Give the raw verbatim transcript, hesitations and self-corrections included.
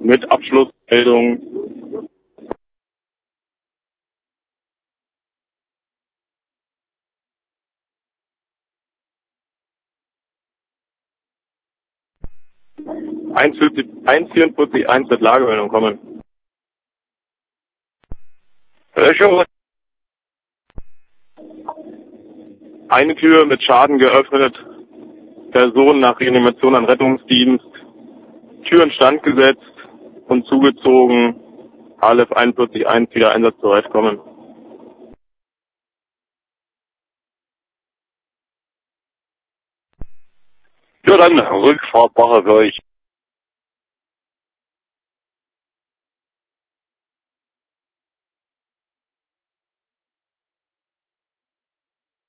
mit Abschlussmeldung. eins vierundvierzig eins mit Lagemeldung kommen. Löschung. Eine Tür mit Schaden geöffnet. Person nach Reanimation an Rettungsdienst. Tür instand gesetzt und zugezogen. Aleph einundvierzig eins wieder einsatzbereit kommen. Ja, dann Rückfahrt mache für euch.